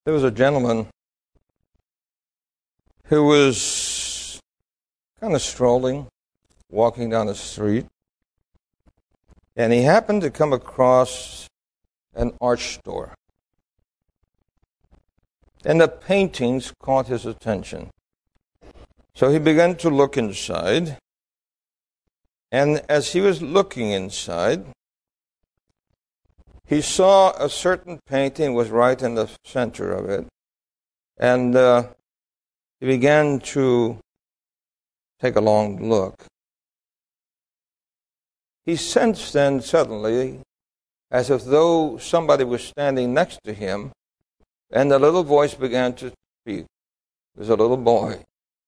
There was a gentleman who was kind of strolling, walking down the street, and he happened to come across an art store. And the paintings caught his attention. So he began to look inside, and as he was looking inside, he saw a certain painting was right in the center of it, and he began to take a long look. He sensed then suddenly, as if though somebody was standing next to him, and the little voice began to speak. It was a little boy.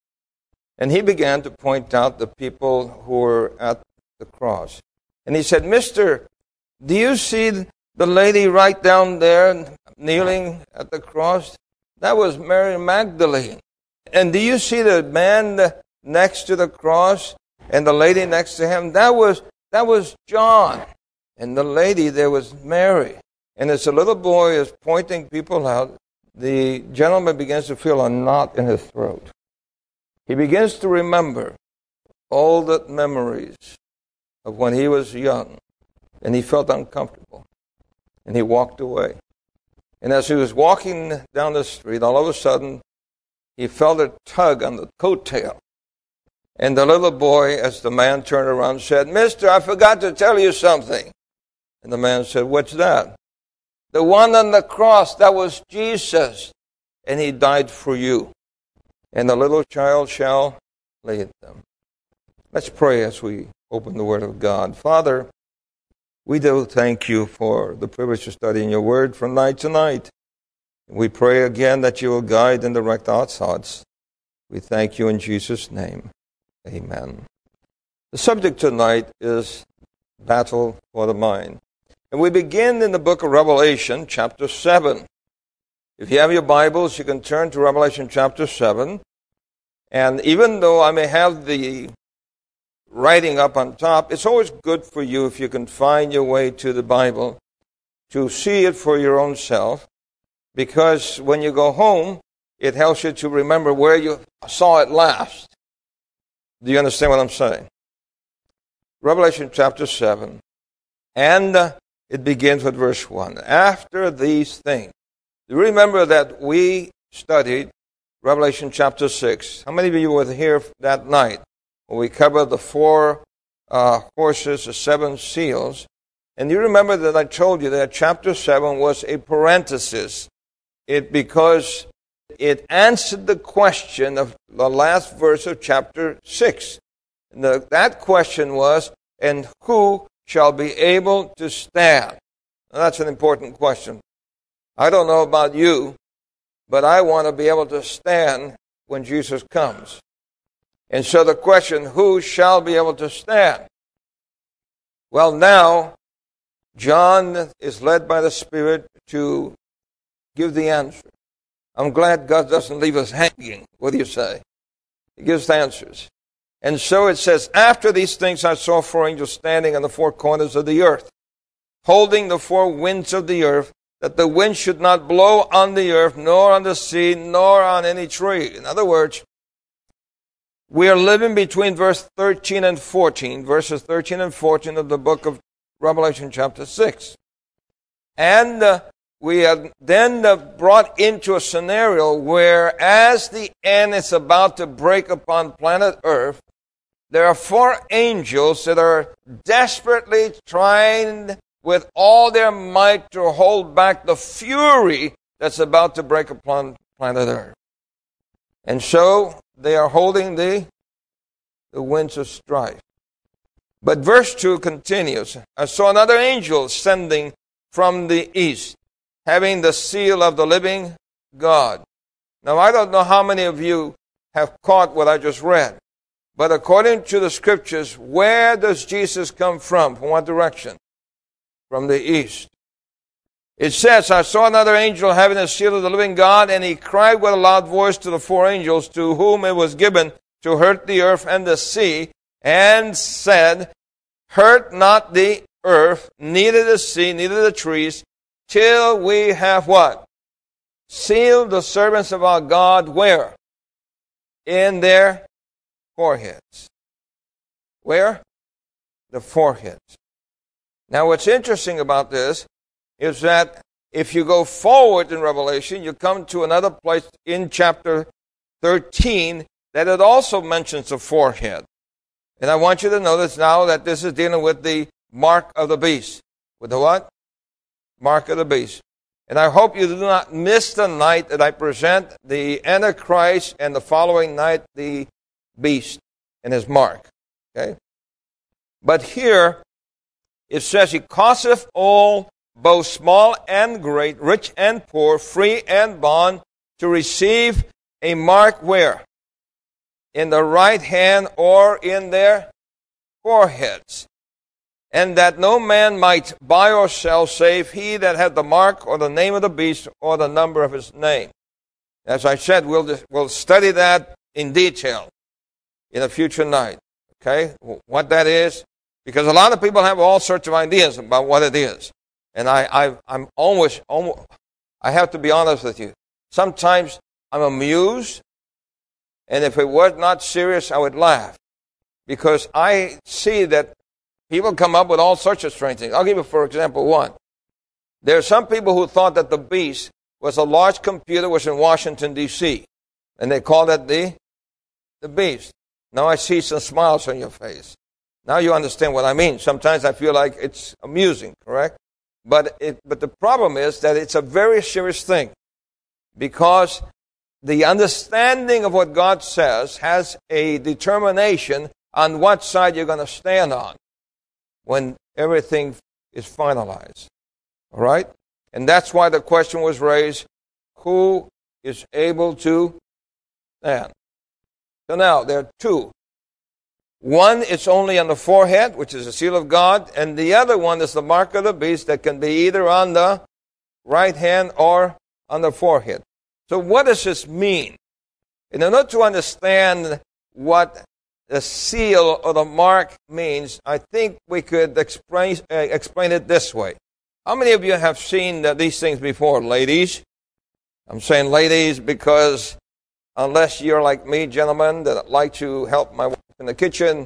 And he began to point out the people who were at the cross. And he said, "Mister, do you see the lady right down there kneeling at the cross? That was Mary Magdalene. And do you see the man next to the cross and the lady next to him? That was John. And the lady there was Mary." And as the little boy is pointing people out, the gentleman begins to feel a knot in his throat. He begins to remember all the memories of when he was young, and he felt uncomfortable, and he walked away. And as he was walking down the street, all of a sudden, he felt a tug on the coattail. And the little boy, as the man turned around, said, "Mister, I forgot to tell you something." And the man said, "What's that?" "The one on the cross, that was Jesus, and he died for you. And the little child shall lead them." Let's pray as we open the Word of God. Father, we do thank you for the privilege of studying your Word from night to night. We pray again that you will guide and direct our thoughts. We thank you in Jesus' name. Amen. The subject tonight is battle for the mind. And we begin in the book of Revelation, chapter 7. If you have your Bibles, you can turn to Revelation chapter 7. And even though I may have the writing up on top, it's always good for you if you can find your way to the Bible to see it for your own self. Because when you go home, it helps you to remember where you saw it last. Do you understand what I'm saying? Revelation chapter 7. And it begins with verse 1. After these things. Do you remember that we studied Revelation chapter 6? How many of you were here that night when we covered the 4 horses, the 7 seals? And you remember that I told you that chapter 7 was a parenthesis. Because it answered the question of the last verse of chapter 6. And that question was, and who shall be able to stand? Now, that's an important question. I don't know about you, but I want to be able to stand when Jesus comes. And so the question, who shall be able to stand? Well, now, John is led by the Spirit to give the answer. I'm glad God doesn't leave us hanging. What do you say? He gives answers. And so it says, after these things I saw 4 angels standing on the 4 corners of the earth, holding the 4 winds of the earth, that the wind should not blow on the earth, nor on the sea, nor on any tree. In other words, we are living between verse 13 and 14, verses 13 and 14 of the book of Revelation chapter 6. And we are then brought into a scenario where as the end is about to break upon planet Earth, there are 4 angels that are desperately trying with all their might to hold back the fury that's about to break upon planet Earth. And so they are holding the winds of strife. But verse 2 continues. I saw another angel ascending from the east, having the seal of the living God. Now, I don't know how many of you have caught what I just read. But according to the Scriptures, where does Jesus come from? From what direction? From the east. It says, I saw another angel having the seal of the living God, and he cried with a loud voice to the 4 angels to whom it was given to hurt the earth and the sea, and said, hurt not the earth, neither the sea, neither the trees, till we have what? seal the servants of our God where? In their foreheads. Where? The foreheads. Now what's interesting about this is that if you go forward in Revelation, you come to another place in chapter 13 that it also mentions the forehead. And I want you to notice now that this is dealing with the mark of the beast. With the what? Mark of the beast. And I hope you do not miss the night that I present the Antichrist and the following night the beast and his mark. Okay? But here it says, He causeth all, both small and great, rich and poor, free and bond, to receive a mark where? In the right hand or in their foreheads. And that no man might buy or sell, save he that had the mark or the name of the beast or the number of his name. As I said, we'll study that in detail in a future night. Okay? What that is. Because a lot of people have all sorts of ideas about what it is. And I'm almost, I have to be honest with you. Sometimes I'm amused, and if it was not serious, I would laugh. Because I see that people come up with all sorts of strange things. I'll give you, for example, one. There are some people who thought that the beast was a large computer was in Washington, D.C., and they called it the beast. Now I see some smiles on your face. Now you understand what I mean. Sometimes I feel like it's amusing, correct? But the problem is that it's a very serious thing, because the understanding of what God says has a determination on what side you're going to stand on when everything is finalized. All right? And that's why the question was raised, who is able to stand? So now, there are two. One is only on the forehead, which is the seal of God, and the other one is the mark of the beast that can be either on the right hand or on the forehead. So what does this mean? In order to understand what the seal or the mark means, I think we could explain it this way. How many of you have seen these things before, ladies? I'm saying ladies because unless you're like me, gentlemen, that like to help my wife in the kitchen,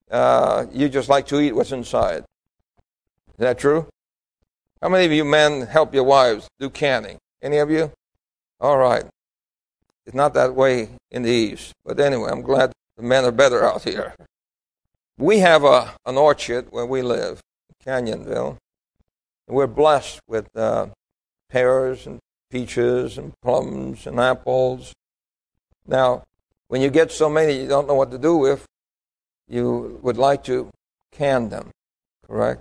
you just like to eat what's inside. Is that true? How many of you men help your wives do canning? Any of you? All right. It's not that way in the East. But anyway, I'm glad the men are better out here. We have an orchard where we live, Canyonville. And we're blessed with pears and peaches and plums and apples. Now, when you get so many you don't know what to do with, you would like to can them, correct?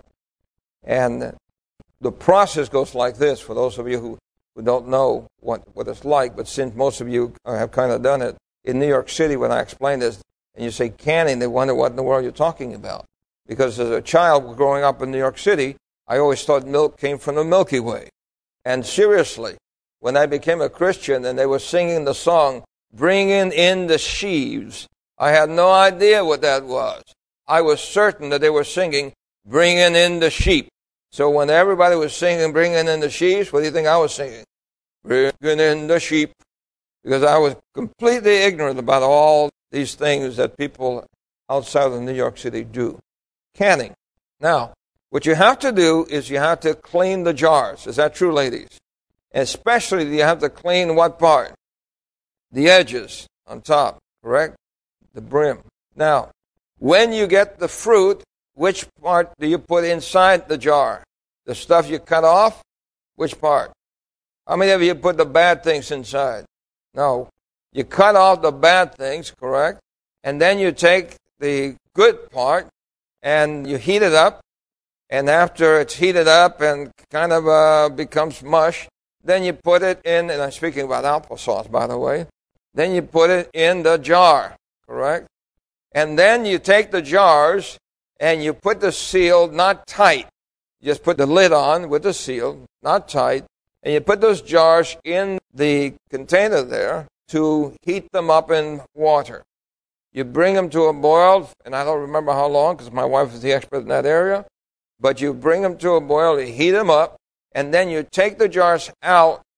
And the process goes like this, for those of you who don't know what it's like, but since most of you have kind of done it, in New York City, when I explain this, and you say canning, they wonder what in the world you're talking about. Because as a child growing up in New York City, I always thought milk came from the Milky Way. And seriously, when I became a Christian and they were singing the song, Bringing in the Sheaves, I had no idea what that was. I was certain that they were singing, Bringing in the Sheep. So when everybody was singing, Bringing in the Sheaves, what do you think I was singing? Bringing in the sheep. Because I was completely ignorant about all these things that people outside of New York City do. Canning. Now, what you have to do is you have to clean the jars. Is that true, ladies? Especially you have to clean what part? The edges on top, correct? The brim. Now, when you get the fruit, which part do you put inside the jar? The stuff you cut off? Which part? How many of you put the bad things inside? No. You cut off the bad things, correct? And then you take the good part and you heat it up. And after it's heated up and kind of becomes mush, then you put it in, and I'm speaking about applesauce, by the way. Then you put it in the jar, correct? And then you take the jars and you put the seal not tight. You just put the lid on with the seal, not tight. And you put those jars in the container there to heat them up in water. You bring them to a boil, and I don't remember how long because my wife is the expert in that area. But you bring them to a boil, you heat them up, and then you take the jars out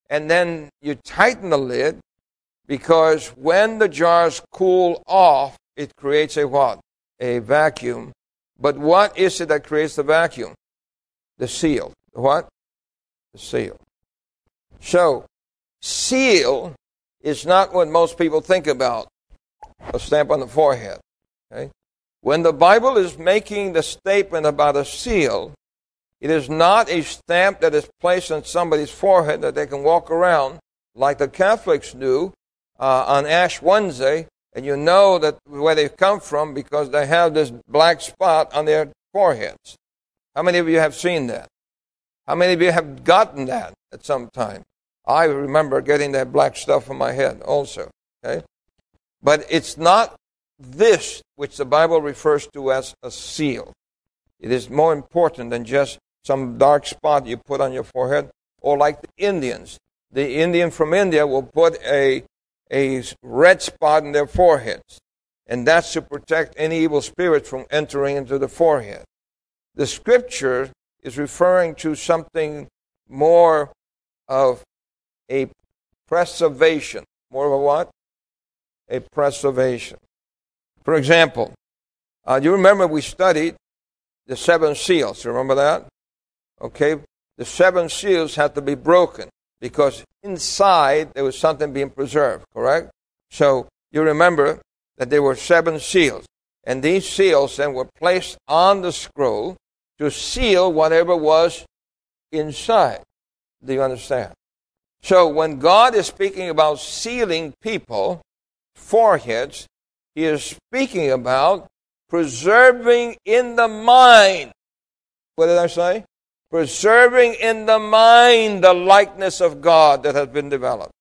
and then you tighten the lid, because when the jars cool off, it creates a what? A vacuum. But what is it that creates the vacuum? The seal. The what? The seal. So, seal is not what most people think about, a stamp on the forehead. Okay? When the Bible is making the statement about a seal, it is not a stamp that is placed on somebody's forehead that they can walk around like the Catholics do on Ash Wednesday, and you know that where they come from because they have this black spot on their foreheads. How many of you have seen that? How many of you have gotten that at some time? I remember getting that black stuff on my head also. Okay? But it's not this which the Bible refers to as a seal. It is more important than just some dark spot you put on your forehead, or like the Indians. The Indian from India will put a red spot in their foreheads, and that's to protect any evil spirit from entering into the forehead. The Scripture is referring to something more of a preservation. More of a what? A preservation. For example, you remember we studied the 7 seals. Remember that? Okay. The 7 seals had to be broken because inside there was something being preserved, correct? So you remember that there were 7 seals. And these seals then were placed on the scroll to seal whatever was inside. Do you understand? So when God is speaking about sealing people, foreheads, He is speaking about preserving in the mind. What did I say? Preserving in the mind the likeness of God that has been developed.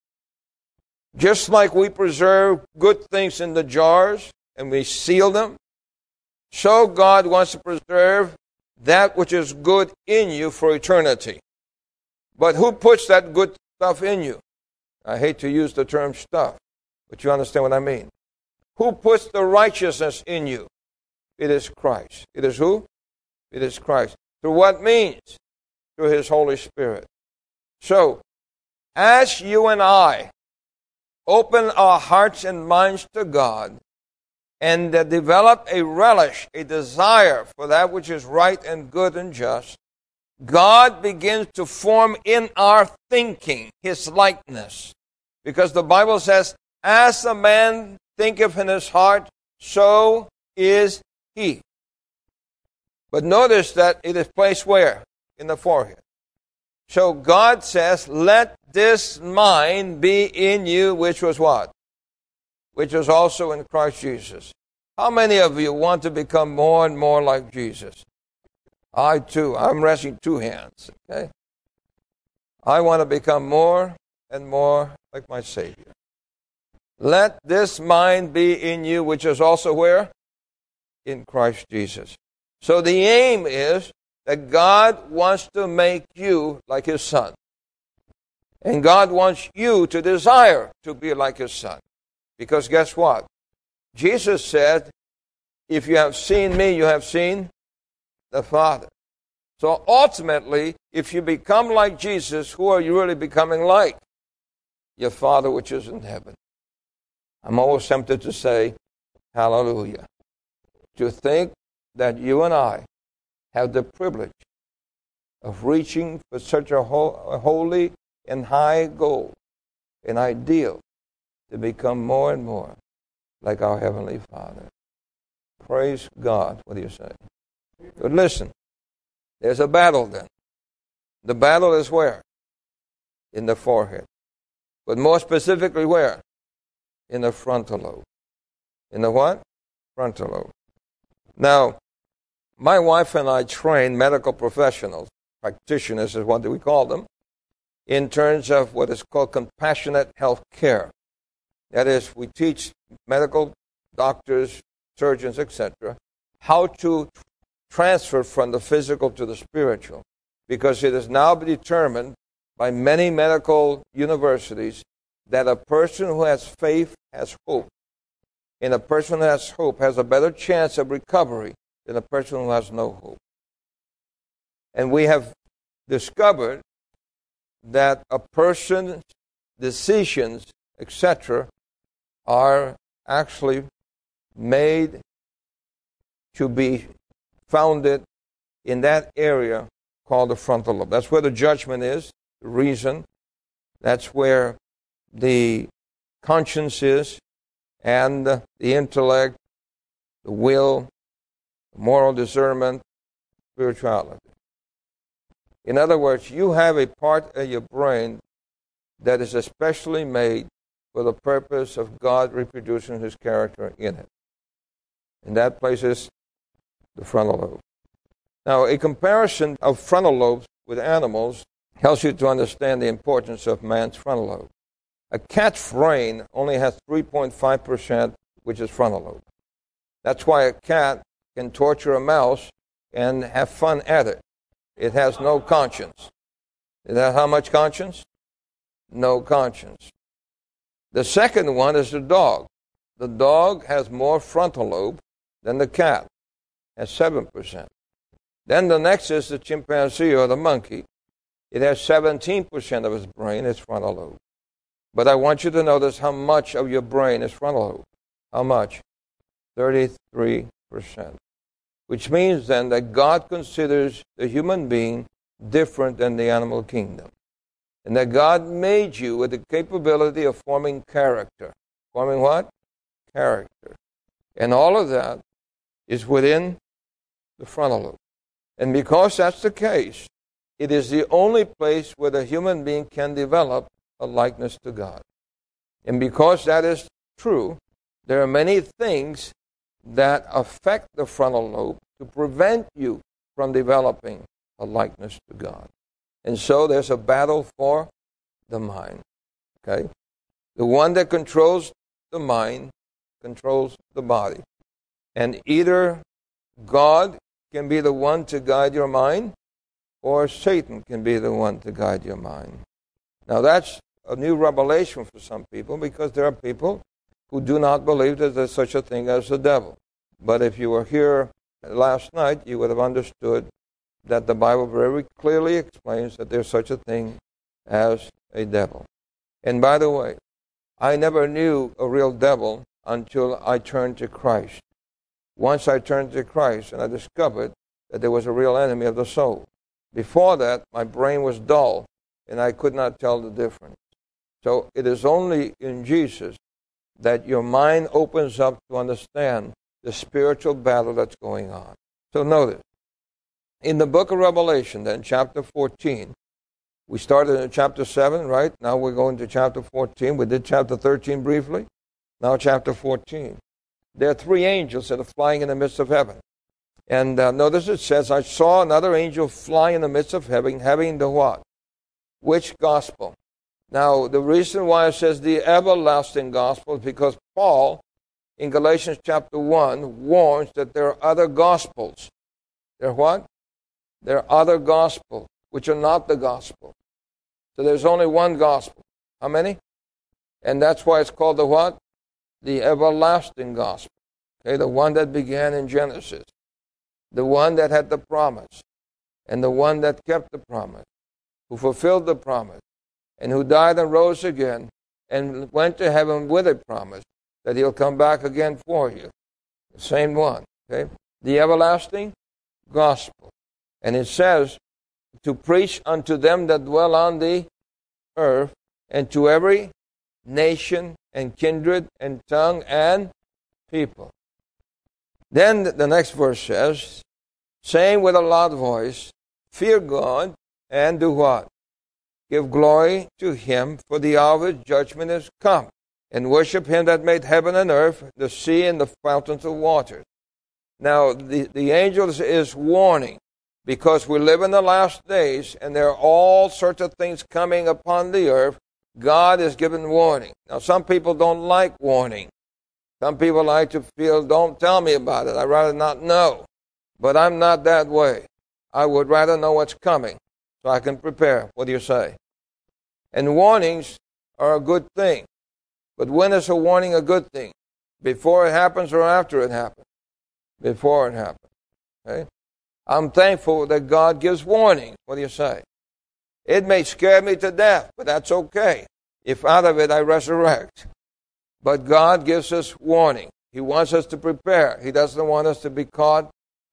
Just like we preserve good things in the jars and we seal them, so God wants to preserve that which is good in you for eternity. But who puts that good stuff in you? I hate to use the term stuff, but you understand what I mean. Who puts the righteousness in you? It is Christ. It is who? It is Christ. Through what means? Through His Holy Spirit. So, as you and I open our hearts and minds to God and develop a relish, a desire for that which is right and good and just, God begins to form in our thinking His likeness. Because the Bible says, as a man thinketh in his heart, so is he. But notice that it is placed where? In the forehead. So God says, let this mind be in you, which was what? Which was also in Christ Jesus. How many of you want to become more and more like Jesus? I too. I'm raising 2 hands. Okay? I want to become more and more like my Savior. Let this mind be in you, which is also where? In Christ Jesus. So the aim is that God wants to make you like His Son. And God wants you to desire to be like His Son. Because guess what? Jesus said, if you have seen me, you have seen the Father. So ultimately, if you become like Jesus, who are you really becoming like? Your Father which is in heaven. I'm always tempted to say, hallelujah. To think that you and I have the privilege of reaching for such a holy and high goal, an ideal, to become more and more like our Heavenly Father. Praise God. What do you say? But listen, there's a battle then. The battle is where? In the forehead. But more specifically where? In the frontal lobe. In the what? Frontal lobe. Now, my wife and I train medical professionals, practitioners is what we call them, in terms of what is called compassionate health care. That is, we teach medical doctors, surgeons, etc., how to transfer from the physical to the spiritual. Because it is now determined by many medical universities that a person who has faith has hope. And a person who has hope has a better chance of recovery than a person who has no hope. And we have discovered that a person's decisions, etc., are actually made to be founded in that area called the frontal lobe. That's where the judgment is, the reason. That's where the conscience is, and the intellect, the will, the moral discernment, spirituality. In other words, you have a part of your brain that is especially made for the purpose of God reproducing His character in it. And that place is the frontal lobe. Now, a comparison of frontal lobes with animals helps you to understand the importance of man's frontal lobe. A cat's brain only has 3.5%, which is frontal lobe. That's why a cat can torture a mouse and have fun at it. It has no conscience. It has how much conscience? No conscience. The second one is the dog. The dog has more frontal lobe than the cat, has 7%. Then the next is the chimpanzee or the monkey. It has 17% of its brain is frontal lobe. But I want you to notice how much of your brain is frontal lobe. How much? 33%. Which means then that God considers the human being different than the animal kingdom. And that God made you with the capability of forming character. Forming what? Character. And all of that is within the frontal lobe. And because that's the case, it is the only place where the human being can develop a likeness to God. And because that is true, there are many things that affect the frontal lobe to prevent you from developing a likeness to God. And so there's a battle for the mind. Okay? The one that controls the mind controls the body. And either God can be the one to guide your mind, or Satan can be the one to guide your mind. Now that's a new revelation for some people, because there are people who do not believe that there's such a thing as the devil. But if you were here last night, you would have understood that the Bible very clearly explains that there's such a thing as a devil. And by the way, I never knew a real devil until I turned to Christ. Once I turned to Christ and I discovered that there was a real enemy of the soul. Before that, my brain was dull and I could not tell the difference. So it is only in Jesus that your mind opens up to understand the spiritual battle that's going on. So notice, in the book of Revelation, then, chapter 14, we started in chapter 7, right? Now we're going to chapter 14. We did chapter 13 briefly. Now chapter 14. There are three angels that are flying in the midst of heaven. And notice it says, I saw another angel fly in the midst of heaven, having the what? Which gospel? Now, the reason why it says the everlasting gospel is because Paul, in Galatians chapter 1, warns that there are other gospels. There are what? There are other gospels, which are not the gospel. So there's only one gospel. How many? And that's why it's called the what? The everlasting gospel. Okay, the one that began in Genesis. The one that had the promise. And the one that kept the promise. Who fulfilled the promise. And who died and rose again. And went to heaven with a promise that he'll come back again for you. The same one. Okay? The everlasting gospel. And it says, to preach unto them that dwell on the earth, and to every nation and kindred and tongue and people. Then the next verse says, saying with a loud voice, fear God and do what? Give glory to Him, for the hour of judgment is come, and worship Him that made heaven and earth, the sea and the fountains of water. Now, the angels is warning, because we live in the last days, and there are all sorts of things coming upon the earth. God is giving warning. Now, some people don't like warning. Some people like to feel, don't tell me about it. I'd rather not know. But I'm not that way. I would rather know what's coming so I can prepare. What do you say? And warnings are a good thing. But when is a warning a good thing? Before it happens or after it happens? Before it happens. Okay? I'm thankful that God gives warnings. What do you say? It may scare me to death, but that's okay if out of it I resurrect. But God gives us warning. He wants us to prepare. He doesn't want us to be caught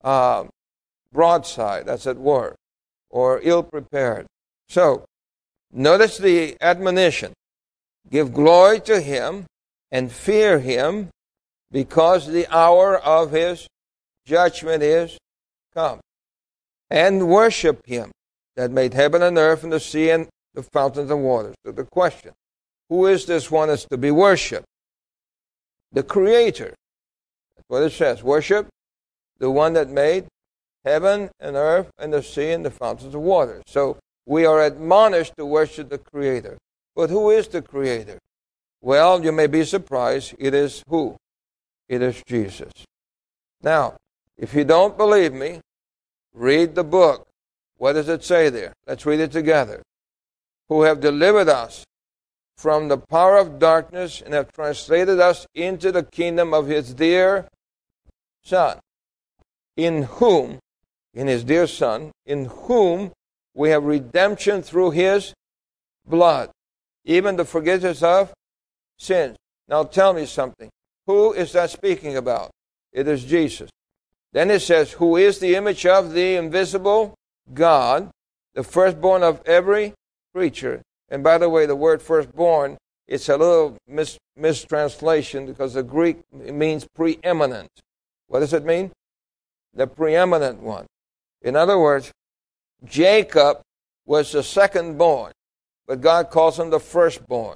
broadside, as it were, or ill-prepared. So, notice the admonition. Give glory to Him and fear Him, because the hour of His judgment is come. And worship Him that made heaven and earth and the sea and the fountains of waters. So the question, who is this one that's to be worshipped? The Creator. That's what it says. Worship the one that made heaven and earth and the sea and the fountains of water. So we are admonished to worship the Creator. But who is the Creator? Well, you may be surprised. It is who? It is Jesus. Now, if you don't believe me, read the book. What does it say there? Let's read it together. Who have delivered us from the power of darkness and have translated us into the kingdom of His dear Son, in whom, in His dear Son, in whom we have redemption through His blood, even the forgiveness of sins. Now tell me something. Who is that speaking about? It is Jesus. Then it says, who is the image of the invisible God, the firstborn of every creature. And by the way, the word firstborn, it's a little mistranslation because the Greek means preeminent. What does it mean? The preeminent one. In other words, Jacob was the secondborn, but God calls him the firstborn.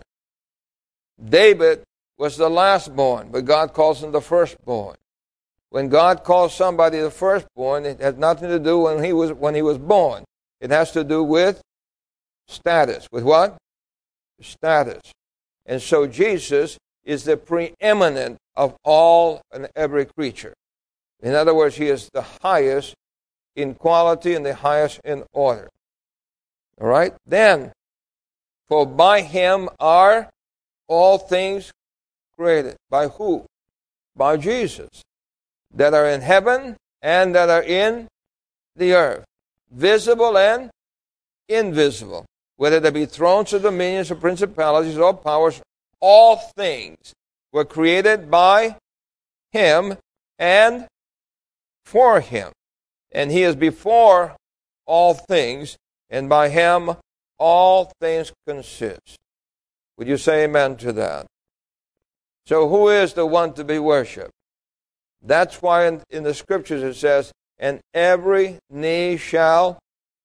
David was the lastborn, but God calls him the firstborn. When God calls somebody the firstborn, it has nothing to do when he was born. It has to do with status. With what? Status. And so Jesus is the preeminent of all and every creature. In other words, He is the highest in quality and the highest in order. All right? Then, for by Him are all things created. By who? By Jesus. That are in heaven and that are in the earth. Visible and invisible. Whether they be thrones or dominions or principalities or powers, all things were created by Him and for Him. And He is before all things, and by Him all things consist. Would you say amen to that? So who is the one to be worshipped? That's why in the Scriptures it says, and every knee shall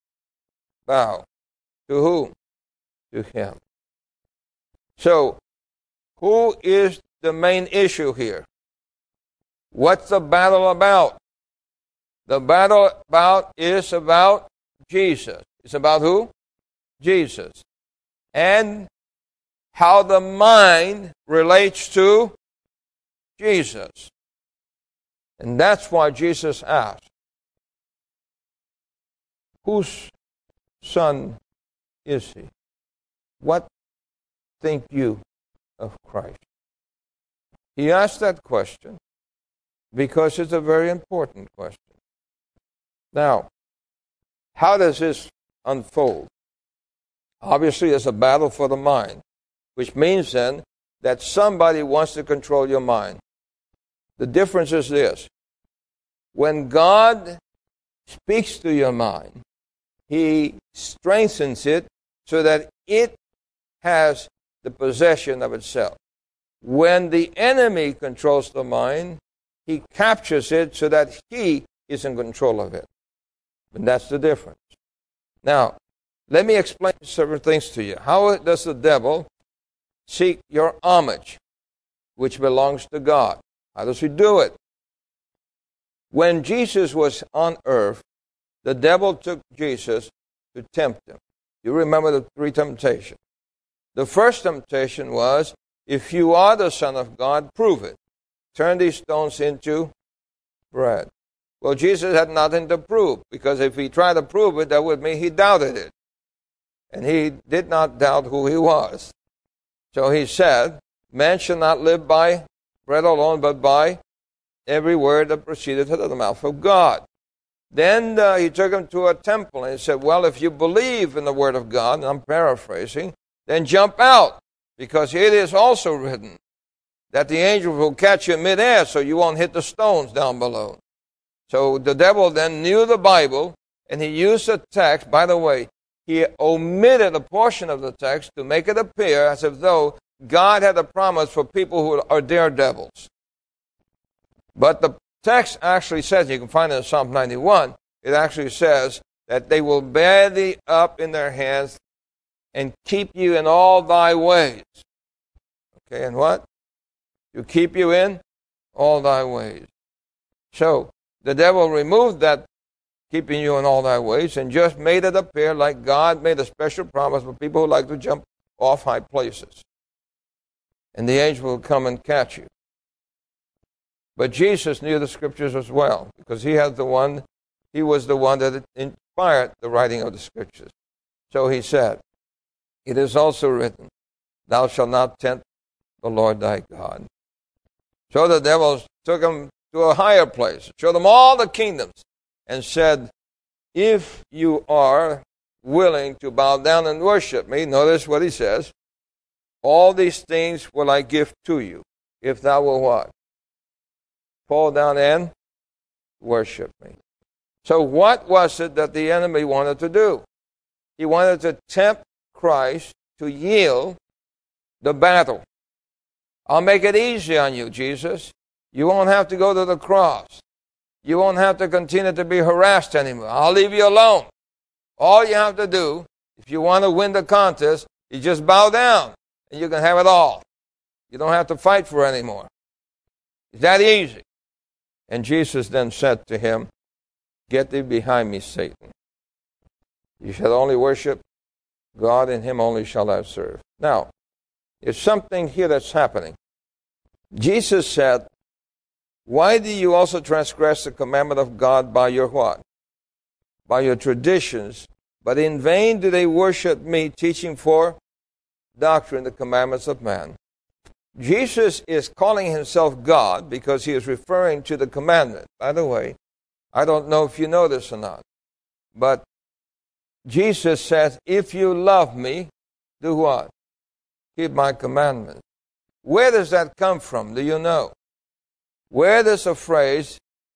bow. To whom? To Him. So, who is the main issue here? What's the battle about? The battle is about Jesus. It's about who? Jesus. And how the mind relates to Jesus. And that's why Jesus asked, whose son is He? What think you of Christ? He asked that question because it's a very important question. Now, how does this unfold? Obviously, there's a battle for the mind, which means then that somebody wants to control your mind. The difference is this. When God speaks to your mind, He strengthens it so that it has the possession of itself. When the enemy controls the mind, he captures it so that he is in control of it. And that's the difference. Now, let me explain several things to you. How does the devil seek your homage, which belongs to God? How does he do it? When Jesus was on earth, the devil took Jesus to tempt him. You remember the three temptations. The first temptation was, if you are the Son of God, prove it. Turn these stones into bread. Well, Jesus had nothing to prove, because if he tried to prove it, that would mean he doubted it. And he did not doubt who he was. So he said, man shall not live by bread alone, but by every word that proceedeth out of the mouth of God. Then he took him to a temple and he said, well, if you believe in the word of God, and I'm paraphrasing, then jump out, because it is also written that the angel will catch you in midair so you won't hit the stones down below. So the devil then knew the Bible, and he used the text. By the way, he omitted a portion of the text to make it appear as if though God had a promise for people who are daredevils. But the text actually says, you can find it in Psalm 91, it actually says that they will bear thee up in their hands and keep you in all thy ways. Okay, and what? To keep you in all thy ways. So, the devil removed that keeping you in all thy ways and just made it appear like God made a special promise for people who like to jump off high places. And the angel will come and catch you. But Jesus knew the Scriptures as well, because he was the one that inspired the writing of the Scriptures. So he said, it is also written, thou shalt not tempt the Lord thy God. So the devil took him to a higher place, showed him all the kingdoms, and said, if you are willing to bow down and worship me, notice what he says, all these things will I give to you, if thou will what? Fall down and worship me. So what was it that the enemy wanted to do? He wanted to tempt Christ to yield the battle. I'll make it easy on you, Jesus. You won't have to go to the cross. You won't have to continue to be harassed anymore. I'll leave you alone. All you have to do, if you want to win the contest, is just bow down, and you can have it all. You don't have to fight for it anymore. It's that easy. And Jesus then said to him, get thee behind me, Satan. You shall only worship God, and him only shall I serve. Now, there's something here that's happening. Jesus said, why do you also transgress the commandment of God by your what? By your traditions. But in vain do they worship me, teaching for doctrine the commandments of man. Jesus is calling himself God because he is referring to the commandment. By the way, I don't know if you know this or not, but Jesus says, if you love me, do what? Keep my commandments. Where does that come from? Do you know? Where does the phrase,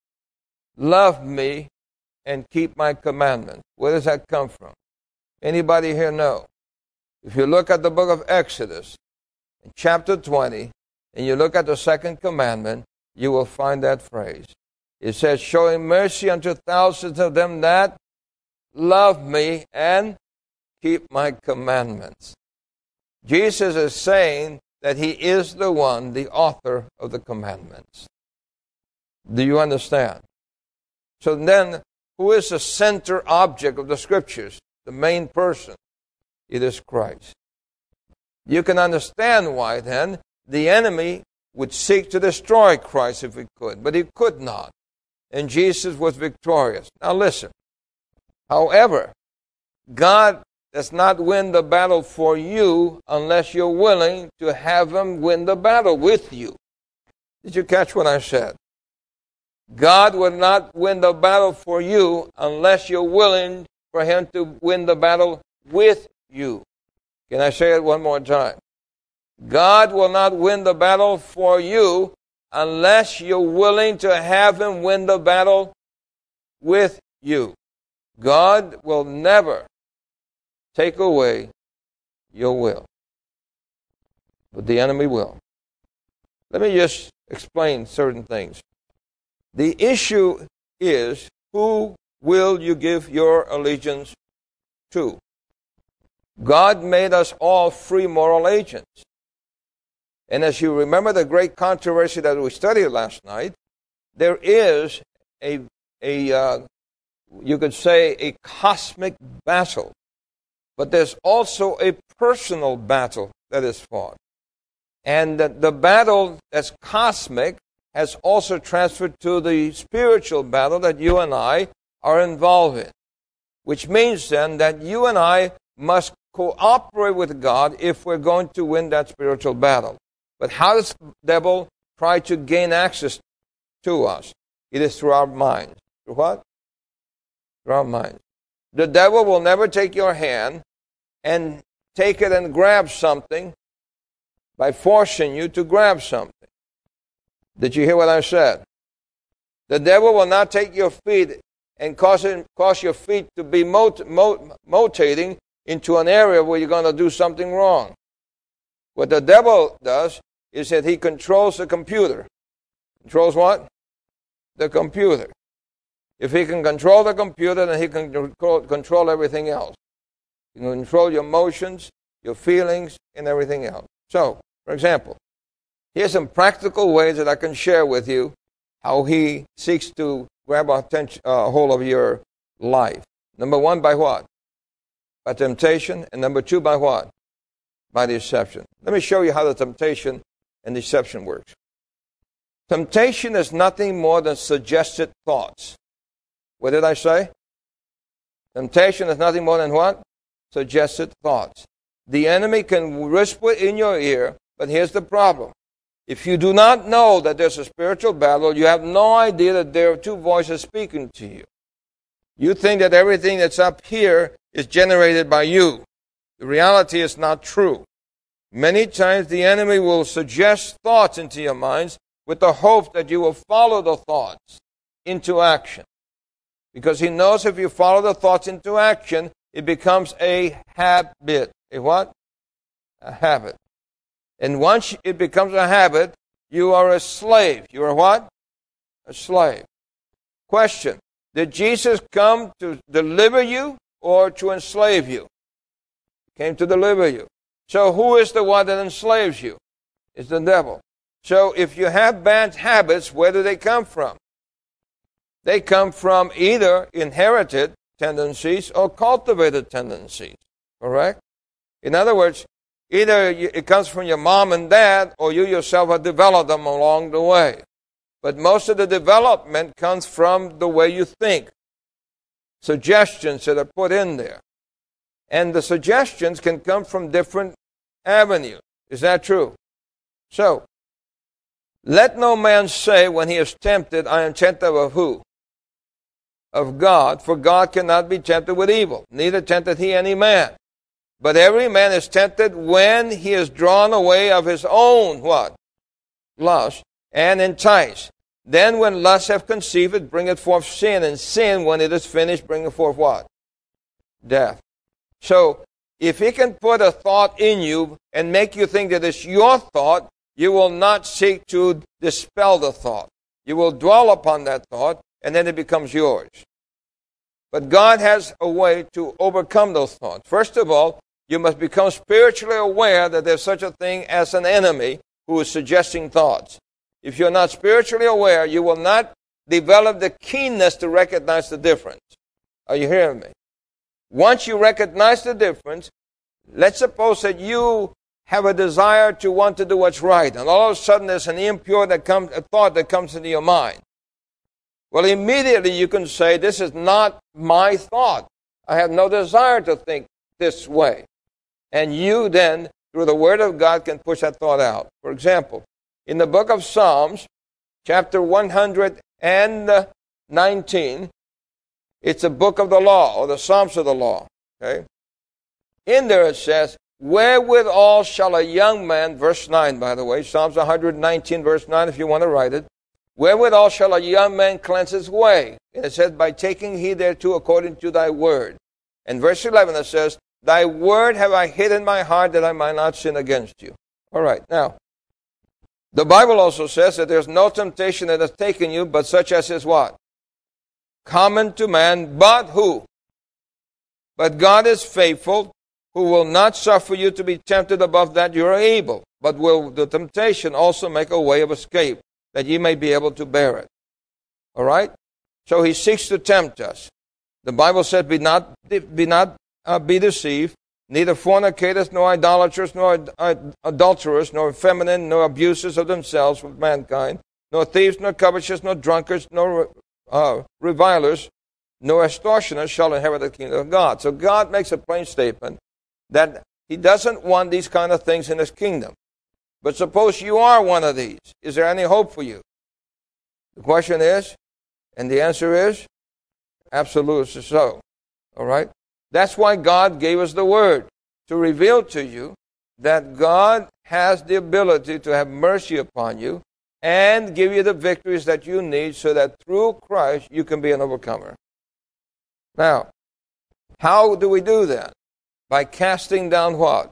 love me and keep my commandments, where does that come from? Anybody here know? If you look at the book of Exodus, in chapter 20, and you look at the second commandment, you will find that phrase. It says, showing mercy unto thousands of them that love me and keep my commandments. Jesus is saying that he is the one, the author of the commandments. Do you understand? So then, who is the center object of the Scriptures? The main person. It is Christ. You can understand why then the enemy would seek to destroy Christ if he could, but he could not. And Jesus was victorious. Now listen. However, God does not win the battle for you unless you're willing to have him win the battle with you. Did you catch what I said? God will not win the battle for you unless you're willing for him to win the battle with you. Can I say it one more time? God will not win the battle for you unless you're willing to have him win the battle with you. God will never take away your will, but the enemy will. Let me just explain certain things. The issue is, who will you give your allegiance to? God made us all free moral agents. And as you remember the great controversy that we studied last night, there is you could say a cosmic battle. But there's also a personal battle that is fought. And the battle that's cosmic has also transferred to the spiritual battle that you and I are involved in. Which means then that you and I must cooperate with God if we're going to win that spiritual battle. But how does the devil try to gain access to us? It is through our minds. Through what? Through our minds. The devil will never take your hand and take it and grab something by forcing you to grab something. Did you hear what I said? The devil will not take your feet and cause your feet to be motating into an area where you're going to do something wrong. What the devil does is that he controls the computer. Controls what? The computer. If he can control the computer, then he can control everything else. He can control your emotions, your feelings, and everything else. So, for example, here's some practical ways that I can share with you how he seeks to grab a hold of your life. Number one, by what? By temptation. And number two, by what? By deception. Let me show you how the temptation and deception works. Temptation is nothing more than suggested thoughts. What did I say? Temptation is nothing more than what? Suggested thoughts. The enemy can whisper in your ear, but here's the problem. If you do not know that there's a spiritual battle, you have no idea that there are two voices speaking to you. You think that everything that's up here is generated by you. The reality is not true. Many times the enemy will suggest thoughts into your minds with the hope that you will follow the thoughts into action. Because he knows if you follow the thoughts into action, it becomes a habit. A what? A habit. And once it becomes a habit, you are a slave. You are what? A slave. Question. Did Jesus come to deliver you or to enslave you? He came to deliver you. So who is the one that enslaves you? It's the devil. So if you have bad habits, where do they come from? They come from either inherited tendencies or cultivated tendencies. Correct? In other words, either it comes from your mom and dad, or you yourself have developed them along the way. But most of the development comes from the way you think. Suggestions that are put in there. And the suggestions can come from different avenues. Is that true? So, let no man say when he is tempted, I am tempted of who? Of God. For God cannot be tempted with evil, neither tempteth he any man. But every man is tempted when he is drawn away of his own, what? Lust, and enticed. Then when lust hath conceived, it bringeth forth sin, and sin, when it is finished, bringeth forth what? Death. So, if he can put a thought in you and make you think that it's your thought, you will not seek to dispel the thought. You will dwell upon that thought, and then it becomes yours. But God has a way to overcome those thoughts. First of all, you must become spiritually aware that there's such a thing as an enemy who is suggesting thoughts. If you're not spiritually aware, you will not develop the keenness to recognize the difference. Are you hearing me? Once you recognize the difference, let's suppose that you have a desire to want to do what's right, and all of a sudden there's an impure thought that comes into your mind. Well, immediately you can say, this is not my thought. I have no desire to think this way. And you then, through the Word of God, can push that thought out. For example, in the book of Psalms, chapter 119, it's a book of the law, or the Psalms of the law. Okay? In there it says, wherewithal shall a young man, verse 9, by the way, Psalms 119, verse 9, if you want to write it. Wherewithal shall a young man cleanse his way? And it says, by taking heed thereto according to thy word. And verse 11 it says, thy word have I hid in my heart that I might not sin against you. All right, now, the Bible also says that there's no temptation that has taken you, but such as is what? Common to man, but who? But God is faithful, who will not suffer you to be tempted above that you are able, but will the temptation also make a way of escape, that ye may be able to bear it. All right? So he seeks to tempt us. The Bible says, be not be deceived, neither fornicators, nor idolaters, nor adulterers, nor effeminate, nor abusers of themselves with mankind, nor thieves, nor covetous, nor drunkards, nor revilers, nor extortioners shall inherit the kingdom of God. So God makes a plain statement that he doesn't want these kind of things in his kingdom. But suppose you are one of these. Is there any hope for you? The question is, and the answer is, Absolutely so. All right? That's why God gave us the Word, to reveal to you that God has the ability to have mercy upon you and give you the victories that you need so that through Christ you can be an overcomer. Now, how do we do that? By casting down what?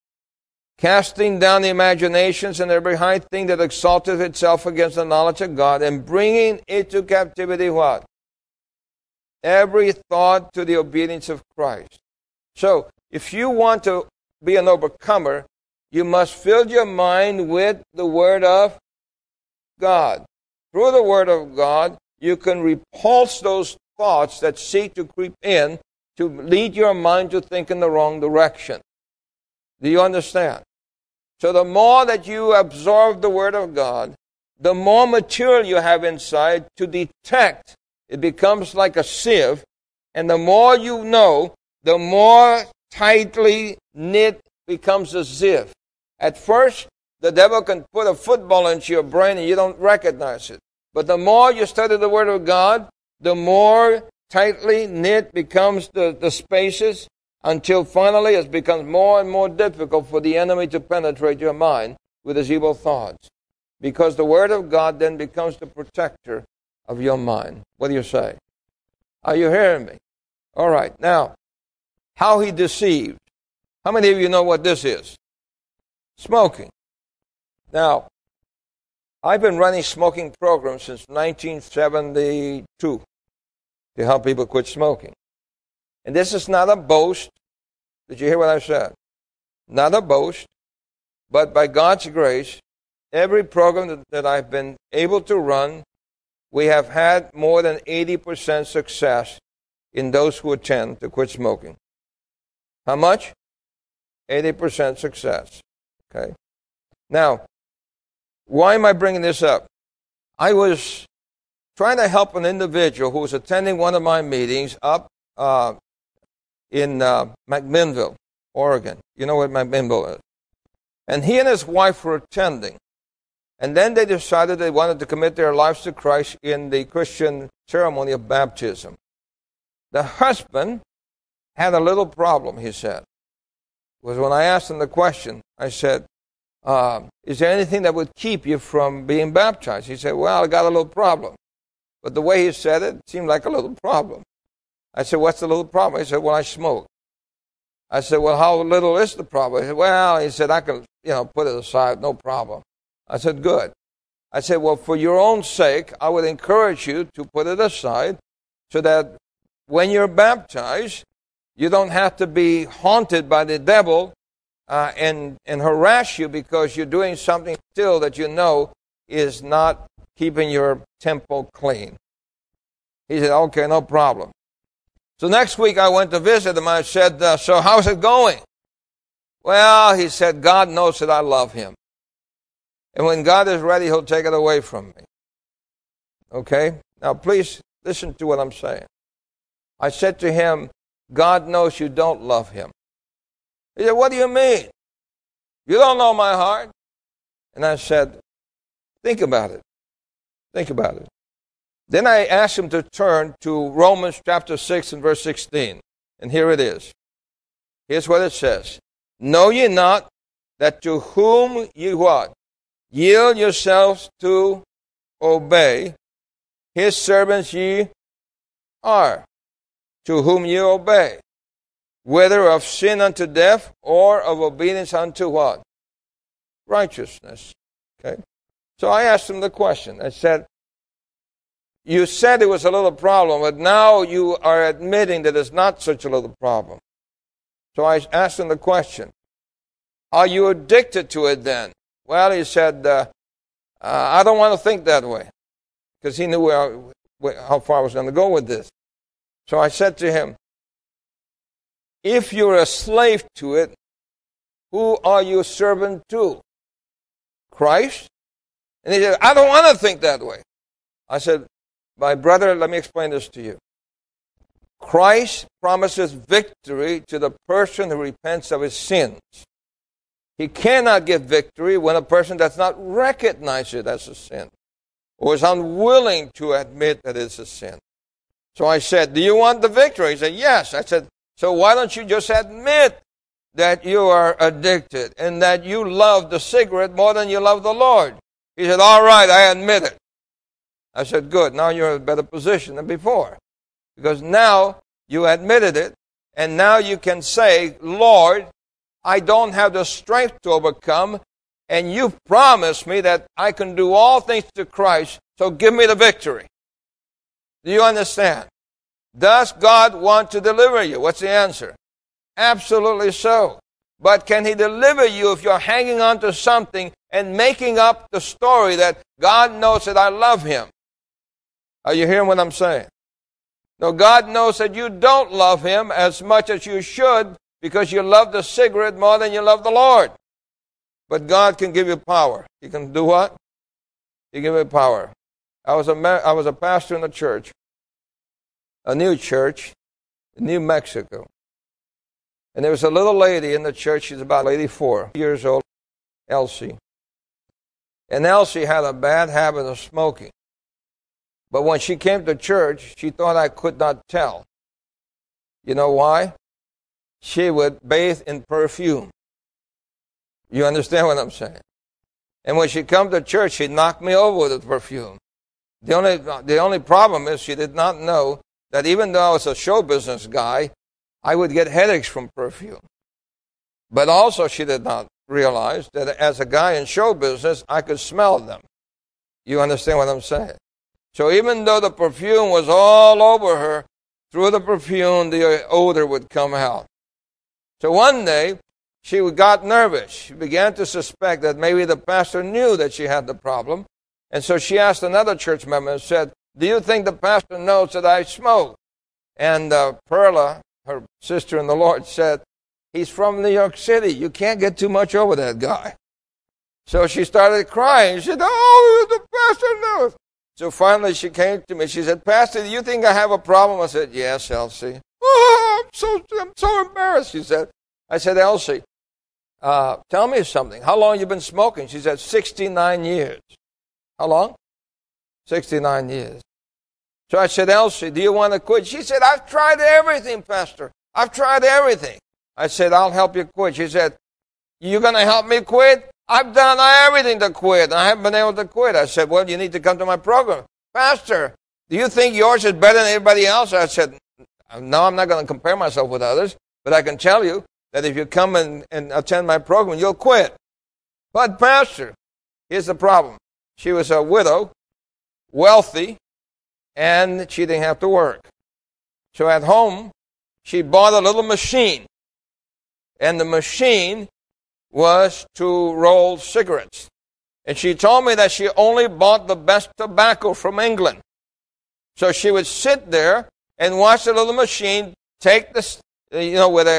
Casting down the imaginations and every high thing that exalteth itself against the knowledge of God, and bringing into captivity what? Every thought to the obedience of Christ. So, if you want to be an overcomer, you must fill your mind with the Word of God. Through the Word of God, you can repulse those thoughts that seek to creep in to lead your mind to think in the wrong direction. Do you understand? So the more that you absorb the Word of God, the more material you have inside to detect. It becomes like a sieve, and the more you know, the more tightly knit becomes a sieve. At first, the devil can put a football into your brain and you don't recognize it. But the more you study the Word of God, the more tightly knit becomes the spaces, until finally it becomes more and more difficult for the enemy to penetrate your mind with his evil thoughts. Because the Word of God then becomes the protector of your mind. What do you say? Are you hearing me? All right. Now, how he deceived. How many of you know what this is? Smoking. Now, I've been running smoking programs since 1972 to help people quit smoking. And this is not a boast. Did you hear what I said? Not a boast, but by God's grace, every program that I've been able to run, we have had more than 80% success in those who attend to quit smoking. How much? 80% success. Okay. Now, why am I bringing this up? I was trying to help an individual who was attending one of my meetings up in McMinnville, Oregon. You know what McMinnville is. And he and his wife were attending. And then they decided they wanted to commit their lives to Christ in the Christian ceremony of baptism. The husband had a little problem, he said. Was when I asked him the question, I said, is there anything that would keep you from being baptized? He said, well, I got a little problem. But the way he said it seemed like a little problem. I said, what's the little problem? He said, well, I smoke. I said, well, how little is the problem? He said, well, I can, put it aside, no problem. I said, good. I said, well, for your own sake, I would encourage you to put it aside so that when you're baptized, you don't have to be haunted by the devil and harass you because you're doing something still that you know is not keeping your temple clean. He said, okay, no problem. So next week I went to visit him. I said, so how's it going? Well, he said, God knows that I love him. And when God is ready, he'll take it away from me. Okay? Now please listen to what I'm saying. I said to him, God knows you don't love him. He said, what do you mean? You don't know my heart. And I said, think about it. Think about it. Then I asked him to turn to Romans chapter 6 and verse 16. And here it is. Here's what it says. Know ye not that to whom ye what? Yield yourselves to obey, his servants ye are, to whom ye obey, whether of sin unto death or of obedience unto what? Righteousness. Okay. So I asked him the question. I said, you said it was a little problem, but now you are admitting that it's not such a little problem. So I asked him the question, are you addicted to it then? Well, he said, I don't want to think that way, because he knew how far I was going to go with this. So I said to him, if you're a slave to it, who are you a servant to? Christ? And he said, I don't want to think that way. I said, my brother, let me explain this to you. Christ promises victory to the person who repents of his sins. He cannot give victory when a person does not recognize it as a sin or is unwilling to admit that it's a sin. So I said, do you want the victory? He said, yes. I said, so why don't you just admit that you are addicted and that you love the cigarette more than you love the Lord? He said, all right, I admit it. I said, good. Now you're in a better position than before. Because now you admitted it, and now you can say, Lord, I don't have the strength to overcome, and you promised me that I can do all things to Christ, so give me the victory. Do you understand? Does God want to deliver you? What's the answer? Absolutely so. But can He deliver you if you're hanging on to something and making up the story that God knows that I love Him? Are you hearing what I'm saying? No, God knows that you don't love Him as much as you should because you love the cigarette more than you love the Lord. But God can give you power. He can do what? He can give you power. I was a pastor in a church, a new church in New Mexico. And there was a little lady in the church. She's about 84 years old, Elsie. And Elsie had a bad habit of smoking. But when she came to church, she thought I could not tell. You know why? She would bathe in perfume. You understand what I'm saying? And when she come to church, she'd knock me over with the perfume. The only problem is she did not know that even though I was a show business guy, I would get headaches from perfume. But also she did not realize that as a guy in show business, I could smell them. You understand what I'm saying? So even though the perfume was all over her, through the perfume, the odor would come out. So one day, she got nervous. She began to suspect that maybe the pastor knew that she had the problem. And so she asked another church member and said, do you think the pastor knows that I smoke? And Perla, her sister in the Lord, said, he's from New York City. You can't get too much over that guy. So she started crying. She said, oh, the pastor knows. So finally she came to me. She said, Pastor, do you think I have a problem? I said, yes, Elsie. Oh, I'm so embarrassed, she said. I said, Elsie, tell me something. How long have you been smoking? She said, 69 years. How long? 69 years. So I said, Elsie, do you want to quit? She said, I've tried everything, Pastor. I've tried everything. I said, I'll help you quit. She said, you're going to help me quit? I've done everything to quit. I haven't been able to quit. I said, well, you need to come to my program. Pastor, do you think yours is better than everybody else? I said, no, I'm not going to compare myself with others, but I can tell you that if you come and attend my program, you'll quit. But Pastor, here's the problem. She was a widow, wealthy, and she didn't have to work. So at home, she bought a little machine, and the machine was to roll cigarettes. And she told me that she only bought the best tobacco from England. So she would sit there and watch the little machine take this, with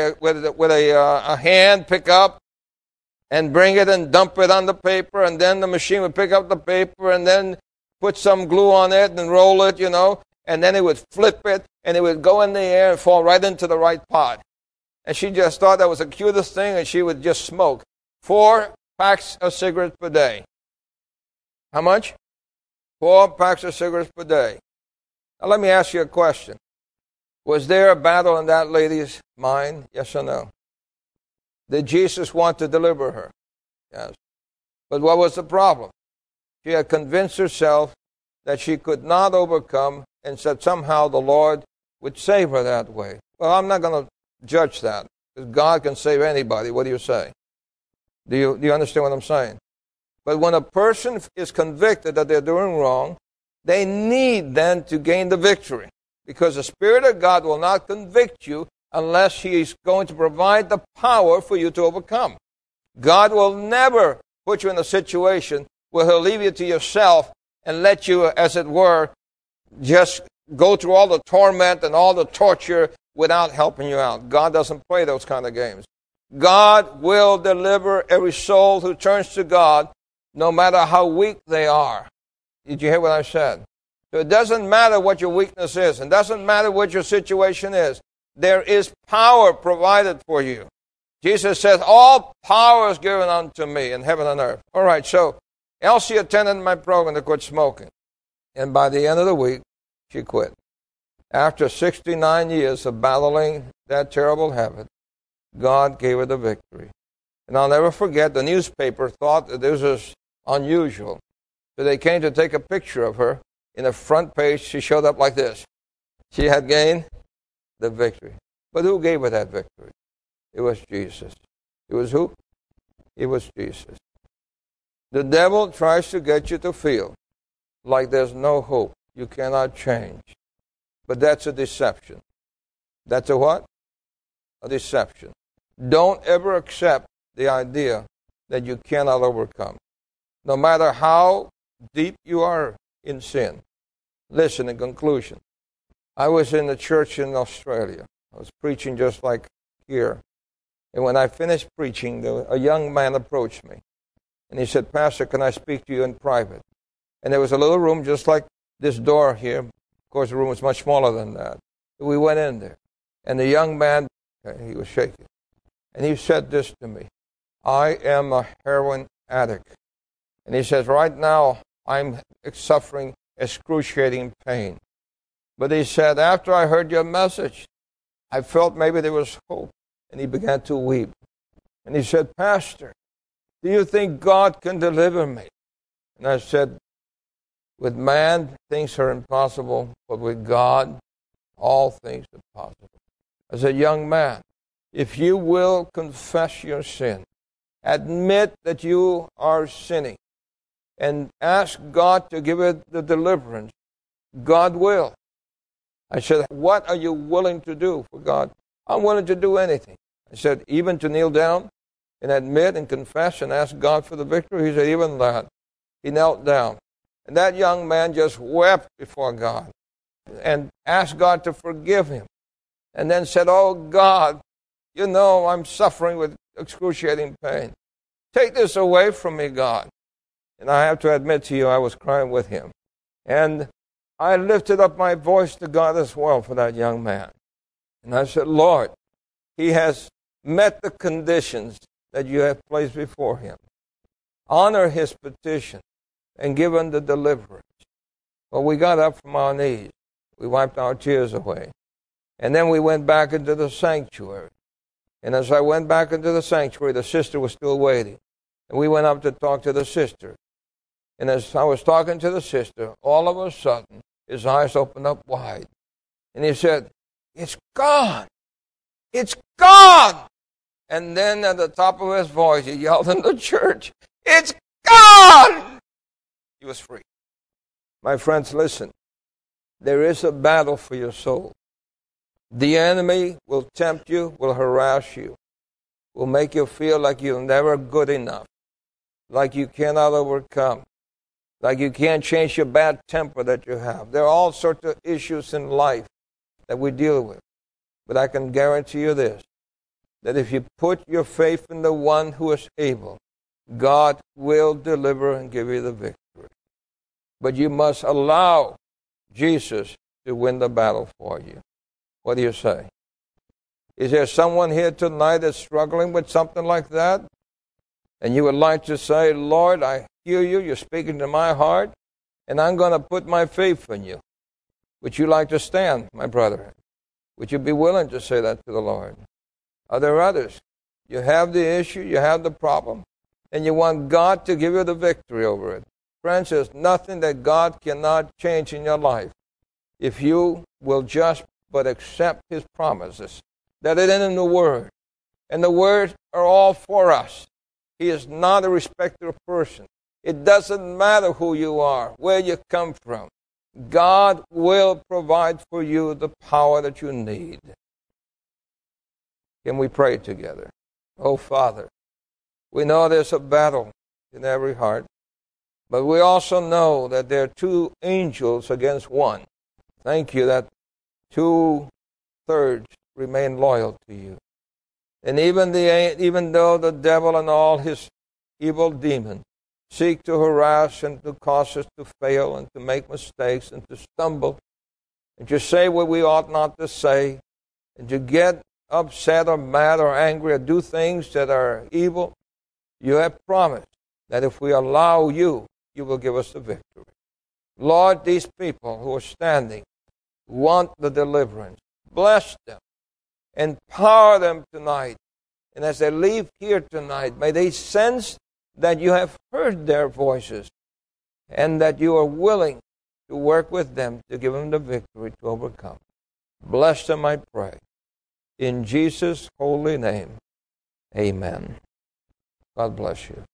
a hand pick up and bring it and dump it on the paper, and then the machine would pick up the paper and then put some glue on it and roll it, and then it would flip it and it would go in the air and fall right into the right pot. And she just thought that was the cutest thing, and she would just smoke 4 packs of cigarettes per day. How much? 4 packs of cigarettes per day. Now let me ask you a question. Was there a battle in that lady's mind? Yes or no? Did Jesus want to deliver her? Yes. But what was the problem? She had convinced herself that she could not overcome and said somehow the Lord would save her that way. Well, I'm not going to judge that, because God can save anybody. What do you say? Do you understand what I'm saying? But when a person is convicted that they're doing wrong, they need then to gain the victory, because the Spirit of God will not convict you unless He is going to provide the power for you to overcome. God will never put you in a situation where He'll leave you to yourself and let you, as it were, just go through all the torment and all the torture without helping you out. God doesn't play those kind of games. God will deliver every soul who turns to God, no matter how weak they are. Did you hear what I said? So it doesn't matter what your weakness is. It doesn't matter what your situation is. There is power provided for you. Jesus says, all power is given unto me in heaven and earth. All right, so Elsie attended my program to quit smoking. And by the end of the week, she quit. After 69 years of battling that terrible habit, God gave her the victory. And I'll never forget, the newspaper thought that this was unusual. So they came to take a picture of her. In the front page, she showed up like this. She had gained the victory. But who gave her that victory? It was Jesus. It was who? It was Jesus. The devil tries to get you to feel like there's no hope. You cannot change. But that's a deception. That's a what? A deception. Don't ever accept the idea that you cannot overcome. No matter how deep you are in sin. Listen, in conclusion, I was in the church in Australia. I was preaching just like here. And when I finished preaching, a young man approached me. And he said, Pastor, can I speak to you in private? And there was a little room just like this door here. Of course, the room was much smaller than that. We went in there. And the young man, he was shaking. And he said this to me. I am a heroin addict. And he says, right now, I'm suffering excruciating pain. But he said, after I heard your message, I felt maybe there was hope. And he began to weep. And he said, Pastor, do you think God can deliver me? And I said, with man, things are impossible, but with God, all things are possible. I said, young man, if you will confess your sin, admit that you are sinning, and ask God to give it the deliverance, God will. I said, what are you willing to do for God? I'm willing to do anything. I said, even to kneel down and admit and confess and ask God for the victory? He said, even that. He knelt down. And that young man just wept before God and asked God to forgive him. And then said, oh God, you know I'm suffering with excruciating pain. Take this away from me, God. And I have to admit to you, I was crying with him. And I lifted up my voice to God as well for that young man. And I said, Lord, he has met the conditions that you have placed before him. Honor his petition and give him the deliverance. Well, we got up from our knees. We wiped our tears away. And then we went back into the sanctuary. And as I went back into the sanctuary, the sister was still waiting. And we went up to talk to the sister. And as I was talking to the sister, all of a sudden, his eyes opened up wide. And he said, it's gone. It's gone. And then at the top of his voice, he yelled in the church, it's gone. He was free. My friends, listen. There is a battle for your soul. The enemy will tempt you, will harass you, will make you feel like you're never good enough, like you cannot overcome, like you can't change your bad temper that you have. There are all sorts of issues in life that we deal with. But I can guarantee you this, that if you put your faith in the one who is able, God will deliver and give you the victory. But you must allow Jesus to win the battle for you. What do you say? Is there someone here tonight that's struggling with something like that? And you would like to say, Lord, I hear you, you're speaking to my heart, and I'm going to put my faith in you. Would you like to stand, my brother? Would you be willing to say that to the Lord? Are there others? You have the issue, you have the problem, and you want God to give you the victory over it. Friends, there's nothing that God cannot change in your life if you will just but accept His promises that are in the Word. And the words are all for us. He is not a respecter of person. It doesn't matter who you are, where you come from. God will provide for you the power that you need. Can we pray together? Oh, Father, we know there's a battle in every heart, but we also know that there are two angels against one. Thank you that 2/3 remain loyal to you. And even though the devil and all his evil demons seek to harass and to cause us to fail and to make mistakes and to stumble and to say what we ought not to say and to get upset or mad or angry or do things that are evil, you have promised that if we allow you, you will give us the victory. Lord, these people who are standing want the deliverance. Bless them. Empower them tonight. And as they leave here tonight, may they sense that you have heard their voices and that you are willing to work with them to give them the victory to overcome. Bless them, I pray. In Jesus' holy name, amen. God bless you.